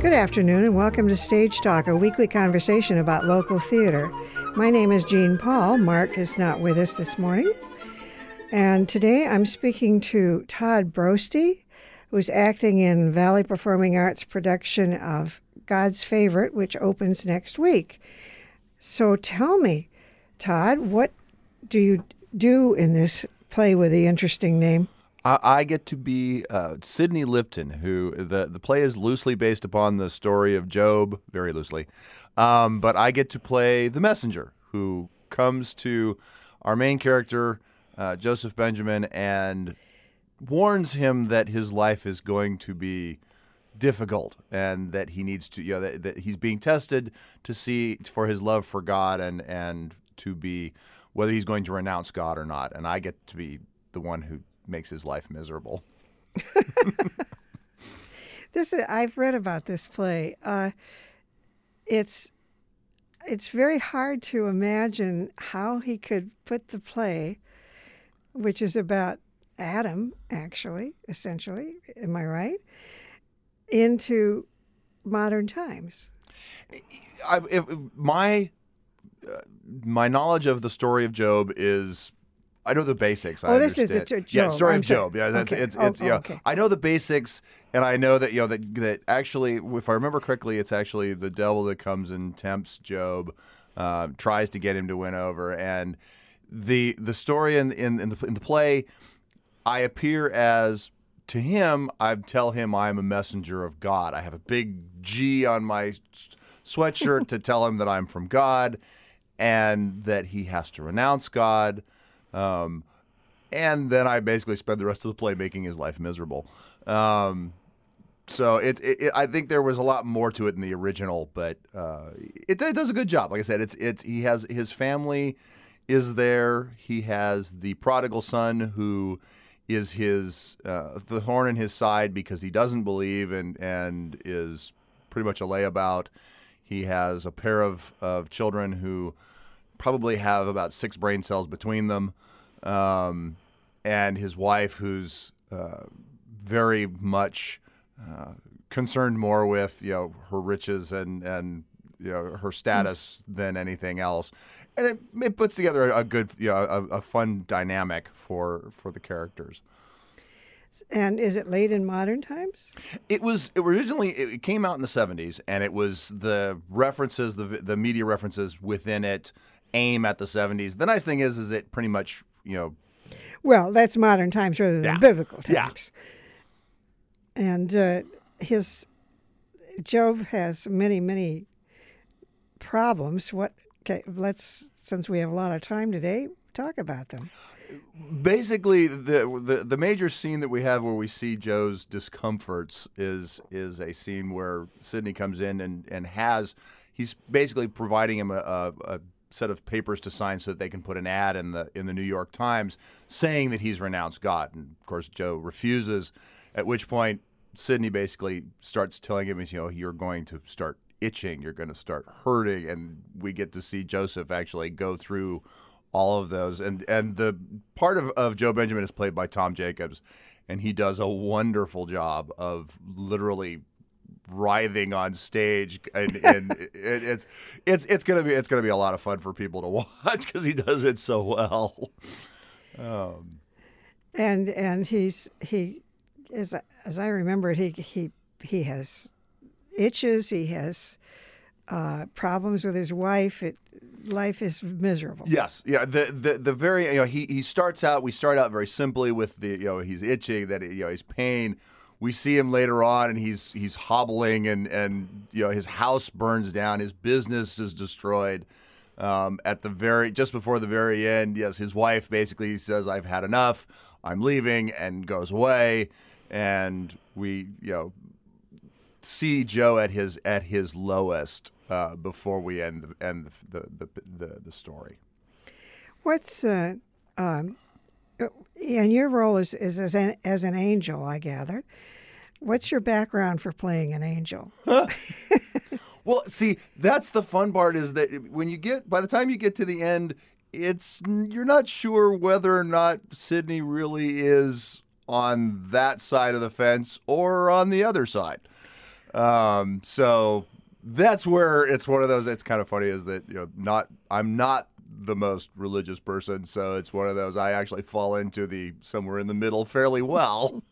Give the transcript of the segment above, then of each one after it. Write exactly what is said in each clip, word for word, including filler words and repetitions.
Good afternoon and welcome to Stage Talk, a weekly conversation about local theater. My name is Jean Paul. Mark is not with us this morning. And today I'm speaking to Todd Brosty, who's acting in Valley Performing Arts' production of God's Favorite, which opens next week. So tell me, Todd, what do you do in this play with the interesting name? I, I get to be uh, Sidney Lipton, who the, the play is loosely based upon the story of Job, very loosely. Um, but I get to play the messenger who comes to our main character, uh, Joseph Benjamin, and warns him that his life is going to be difficult and that he needs to, you know, that, that he's being tested to see for his love for God and, and to be whether he's going to renounce God or not. And I get to be the one who makes his life miserable. This is, I've read about this play. Uh, it's it's very hard to imagine how he could put the play, which is about Adam, actually, essentially, am I right, into modern times. I, if, my uh, my knowledge of the story of Job is, I know the basics. I oh, this understand. is the Job. Yeah, story I'm of Job. Yeah, that's okay. it's oh, it's oh, yeah. Okay. I know the basics, and I know that you know that that actually, if I remember correctly, it's actually the devil that comes and tempts Job, uh, tries to get him to win over, and the the story in in in the, in the play, I appear as, to him, I tell him I'm a messenger of God. I have a big G on my s- sweatshirt to tell him that I'm from God, and that he has to renounce God. Um, and then I basically spend the rest of the play making his life miserable. Um, so it's, it, it, I think there was a lot more to it in the original, but uh, it, it does a good job. Like I said, it's it's he has his family is there. He has the prodigal son who is his uh, the thorn in his side because he doesn't believe and and is pretty much a layabout. He has a pair of, of children who probably have about six brain cells between them, um, and his wife, who's uh, very much uh, concerned more with you know her riches and and you know her status mm. than anything else, and it, it puts together a, a good you know a, a fun dynamic for for the characters. And is it late in modern times? It was it originally it came out in the seventies, and it was the references, the the media references within it aim at the seventies. The nice thing is, is it pretty much you know. Well, that's modern times rather than yeah. biblical Yeah. times. And uh, his Job has many many problems. What? Okay, let's since we have a lot of time today, talk about them. Basically, the, the the major scene that we have where we see Joe's discomforts is is a scene where Sidney comes in and, and has he's basically providing him a, a, a set of papers to sign so that they can put an ad in the in the New York Times saying that he's renounced God, and of course Joe refuses. At which point Sidney basically starts telling him, you know, you're going to start itching, you're going to start hurting, and we get to see Joseph actually go through all of those. And and the part of, of Joe Benjamin is played by Tom Jacobs, and he does a wonderful job of literally writhing on stage, and, and it, it's it's it's gonna be it's gonna be a lot of fun for people to watch because he does it so well. Um, and and he's he as as I remember, he he he has itches. He has uh, problems with his wife. It, life is miserable. Yes, yeah. The the the very you know he he starts out. We start out very simply with the you know he's itching, that you know he's pain. We see him later on, and he's he's hobbling, and, and you know his house burns down, his business is destroyed. Um, at the very just before the very end, yes, his wife basically says, "I've had enough, I'm leaving," and goes away. And we you know see Joe at his at his lowest uh, before we end the, end the the, the the story. What's uh, um, and your role is is as an as an angel, I gathered. What's your background for playing an angel? Well, see, that's the fun part, is that when you get, by the time you get to the end, it's, you're not sure whether or not Sidney really is on that side of the fence or on the other side. Um, so that's where it's one of those. It's kind of funny is that you know not I'm not the most religious person, so it's one of those I actually fall into the somewhere in the middle fairly well.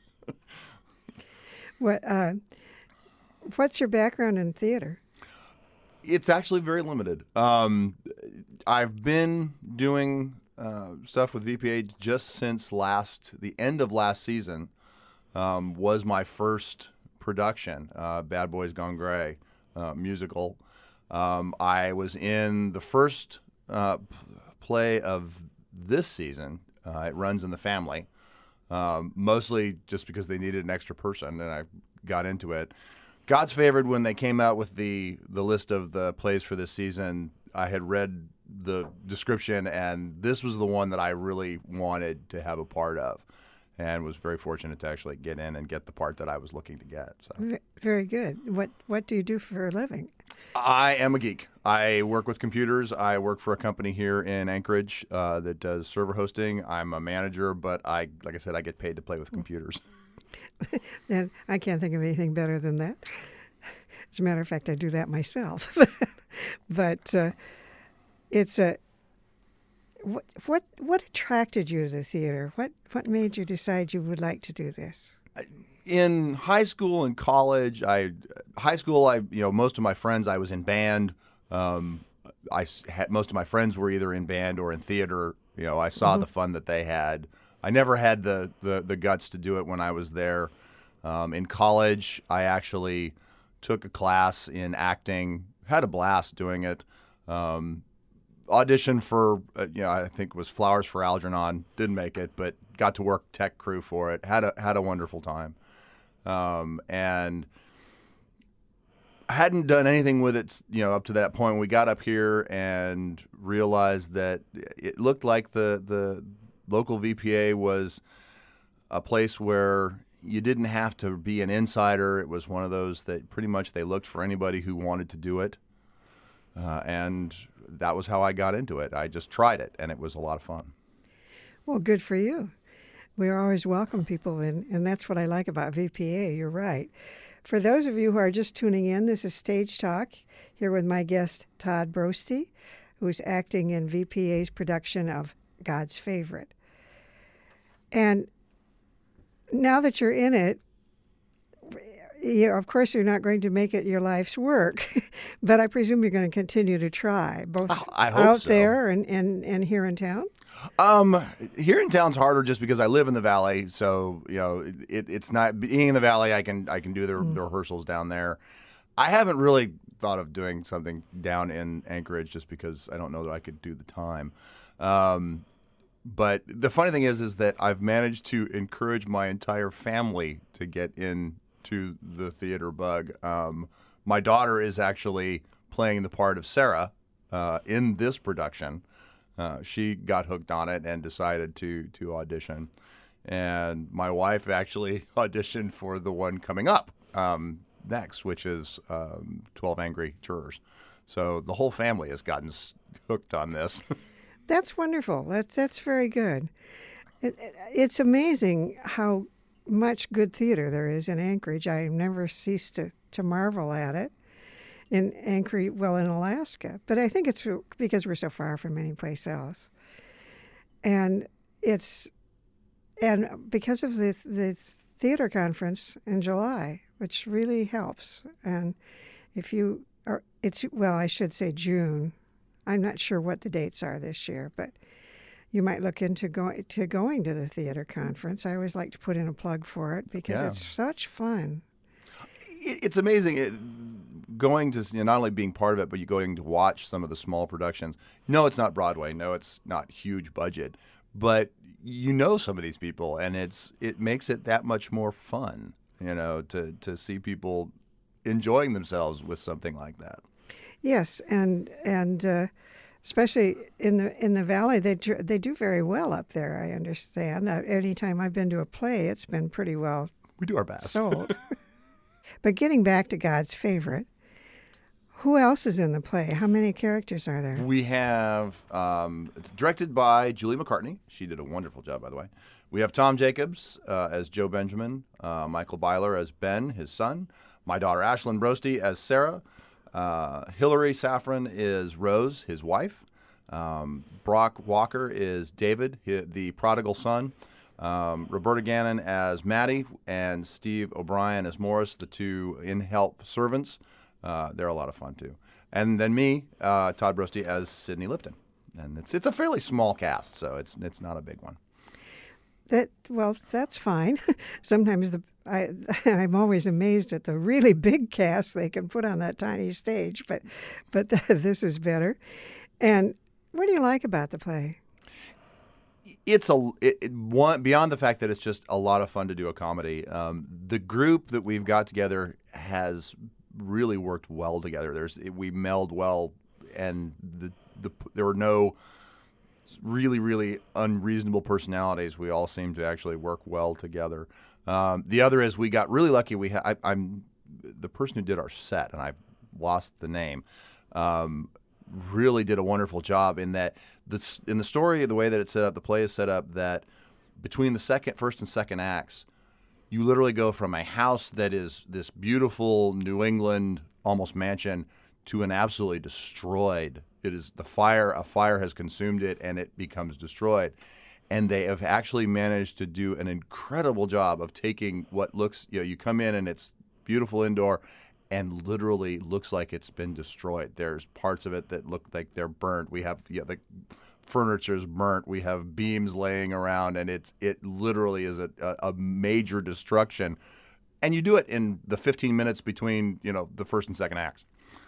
What uh, what's your background in theater? It's actually very limited. Um, I've been doing uh, stuff with V P A just since last the end of last season. Um, was my first production, uh, Bad Boys Gone Gray uh, musical. Um, I was in the first uh, p- play of this season. Uh, it runs in the family, um, mostly just because they needed an extra person, and I got into it. God's Favored, when they came out with the, the list of the plays for this season, I had read the description, and this was the one that I really wanted to have a part of, and was very fortunate to actually get in and get the part that I was looking to get. So. V- very good. What What do you do for a living? I am a geek. I work with computers. I work for a company here in Anchorage uh, that does server hosting. I'm a manager, but I, like I said, I get paid to play with computers. And I can't think of anything better than that. As a matter of fact, I do that myself. But uh, it's a what, what what attracted you to the theater? What what made you decide you would like to do this? In high school and college, I high school, I you know most of my friends, I was in band. Um, I had most of my friends were either in band or in theater. You know, I saw mm-hmm. the fun that they had. I never had the, the, the guts to do it when I was there. Um, in college, I actually took a class in acting, had a blast doing it. Um, auditioned for, uh, you know, I think it was Flowers for Algernon, didn't make it, but got to work tech crew for it. Had a had a wonderful time, um, and I hadn't done anything with it, you know, up to that point. We got up here and realized that it looked like the the local V P A was a place where you didn't have to be an insider. It was one of those that pretty much they looked for anybody who wanted to do it. Uh, and that was how I got into it. I just tried it, and it was a lot of fun. Well, good for you. We always welcome people in, and that's what I like about V P A. You're right. For those of you who are just tuning in, this is Stage Talk, here with my guest, Todd Brosty, who's acting in V P A's production of God's Favorite. And now that you're in it, you know, of course, you're not going to make it your life's work, but I presume you're going to continue to try, both I hope out so. there and, and, and here in town? Um, here in town's harder just because I live in the Valley, so you know it, it's not being in the Valley. I can I can do the, mm. the rehearsals down there. I haven't really thought of doing something down in Anchorage just because I don't know that I could do the time. Um, But the funny thing is, is that I've managed to encourage my entire family to get into the theater bug. Um, my daughter is actually playing the part of Sarah uh, in this production. Uh, she got hooked on it and decided to to audition. And my wife actually auditioned for the one coming up um, next, which is um, twelve Angry Jurors. So the whole family has gotten hooked on this. That's wonderful. That's that's very good. It, it, it's amazing how much good theater there is in Anchorage. I never cease to, to marvel at it. In Anchorage, well, in Alaska, but I think it's because we're so far from any place else, and it's and because of the the theater conference in July, which really helps. And if you are, it's well, I should say June. I'm not sure what the dates are this year, but you might look into going to going to the theater conference. I always like to put in a plug for it because yeah. it's such fun. It's amazing it, going to, you know, not only being part of it, but you going to watch some of the small productions. No, it's not Broadway. No, it's not huge budget, but you know some of these people, and it's it makes it that much more fun, you know, to to see people enjoying themselves with something like that. Yes, and and uh, especially in the in the Valley, they do, they do very well up there. I understand. Uh, anytime I've been to a play, it's been pretty well. We do our best. Sold. But getting back to God's Favorite, who else is in the play? How many characters are there? We have um, it's directed by Julie McCartney. She did a wonderful job, by the way. We have Tom Jacobs uh, as Joe Benjamin, uh, Michael Byler as Ben, his son, my daughter Ashlyn Brosty as Sarah, uh, Hillary Safran is Rose, his wife, um, Brock Walker is David, hi- the prodigal son, um, Roberta Gannon as Maddie, and Steve O'Brien as Morris, the two in-help servants. Uh, they're a lot of fun, too. And then me, uh, Todd Brosty, as Sidney Lipton. And it's it's a fairly small cast, so it's it's not a big one. That well, that's fine. Sometimes the I I'm always amazed at the really big cast they can put on that tiny stage, but but this is better. And what do you like about the play? It's a it, it, one beyond the fact that it's just a lot of fun to do a comedy. Um, the group that we've got together has really worked well together. There's we meld well, and the the there were no really really unreasonable personalities. We all seem to actually work well together. Um, the other is we got really lucky. We ha- I, I'm the person who did our set, and I've lost the name. Um, really did a wonderful job in that the in the story, the way that it's set up, the play is set up that between the second, first and second acts, you literally go from a house that is this beautiful New England almost mansion to an absolutely destroyed. It is the fire, a fire has consumed it and it becomes destroyed. And they have actually managed to do an incredible job of taking what looks, you know, you come in and it's beautiful indoor and literally looks like it's been destroyed. There's parts of it that look like they're burnt. We have, you know, the furniture's burnt. We have beams laying around, and it's it literally is a, a, a major destruction. And you do it in the fifteen minutes between, you know, the first and second acts.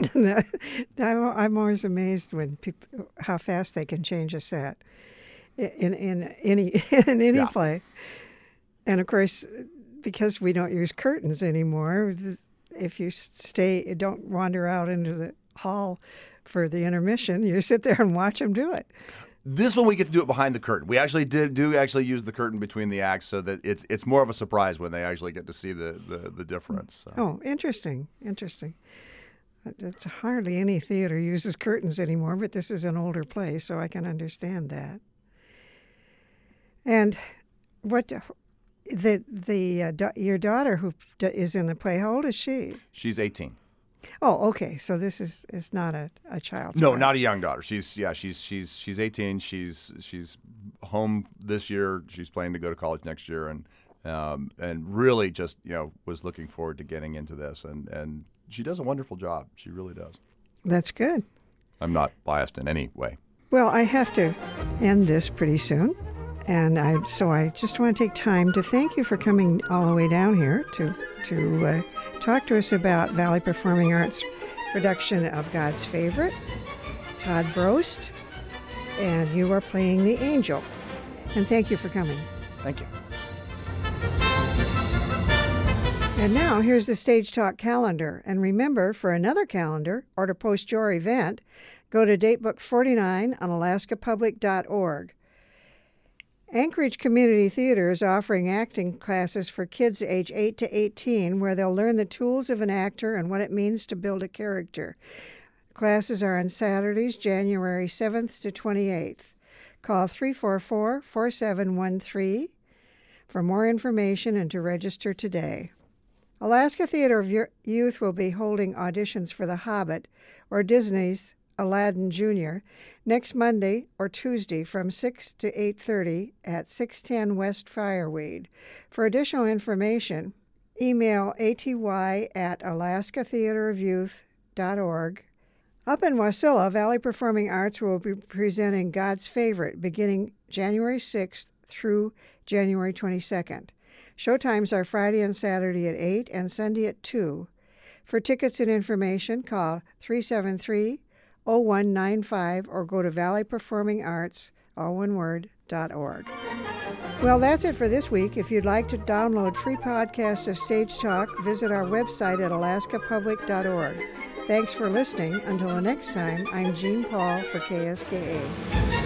I'm, I'm always amazed when people how fast they can change a set in in any in any Yeah. play. And of course, because we don't use curtains anymore, if you stay, don't wander out into the hall for the intermission, you sit there and watch them do it. This one we get to do it behind the curtain. We actually did do actually use the curtain between the acts, so that it's it's more of a surprise when they actually get to see the the, the difference. So. Oh, interesting, interesting. It's hardly any theater uses curtains anymore, but this is an older play, so I can understand that. And what the the uh, da- your daughter who d- is in the play, how old is she? She's eighteen. Oh, okay. So this is is not a, a child's No, play. not a young daughter. She's yeah, she's she's she's eighteen. She's she's home this year. She's planning to go to college next year, and um, and really just you know was looking forward to getting into this, and and she does a wonderful job. She really does. That's good. I'm not biased in any way. Well, I have to end this pretty soon, and I so I just want to take time to thank you for coming all the way down here to to uh, talk to us about Valley Performing Arts production of God's Favorite, Todd Brost, and you are playing the angel. And thank you for coming. Thank you. And now here's the Stage Talk calendar. And remember, for another calendar or to post your event, go to Datebook forty-nine on alaska public dot org. Anchorage Community Theater is offering acting classes for kids age eight to eighteen where they'll learn the tools of an actor and what it means to build a character. Classes are on Saturdays, January seventh to twenty-eighth. Call three four four, four seven one three for more information and to register today. Alaska Theater of Youth will be holding auditions for The Hobbit or Disney's Aladdin Junior next Monday or Tuesday from six to eight thirty at six ten West Fireweed. For additional information, email aty at alaska theater of youth dot org. Up in Wasilla, Valley Performing Arts will be presenting God's Favorite beginning January sixth through January twenty-second. Showtimes are Friday and Saturday at eight and Sunday at two. For tickets and information, call three seven three, oh one nine five or go to valley performing arts, all one word, dot org. Well, that's it for this week. If you'd like to download free podcasts of Stage Talk, visit our website at alaska public dot org. Thanks for listening. Until the next time, I'm Jean Paul for K S K A.